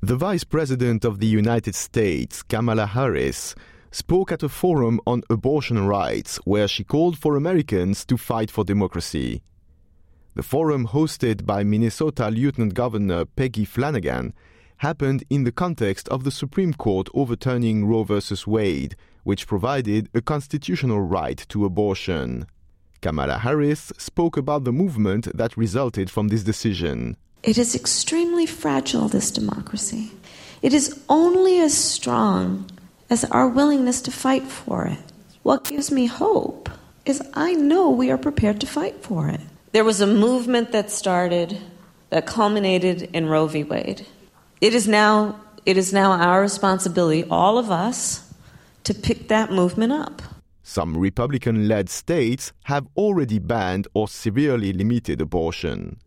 The Vice President of the United States, Kamala Harris, spoke at a forum on abortion rights where she called for Americans to fight for democracy. The forum, hosted by Minnesota Lieutenant Governor Peggy Flanagan, happened in the context of the Supreme Court overturning Roe v. Wade, which provided a constitutional right to abortion. Kamala Harris spoke about the movement that resulted from this decision. It is extremely fragile, this democracy. It is only as strong as our willingness to fight for it. What gives me hope is I know we are prepared to fight for it. There was a movement that started, that culminated in Roe v. Wade. It is now our responsibility, all of us, to pick that movement up. Some Republican-led states have already banned or severely limited abortion.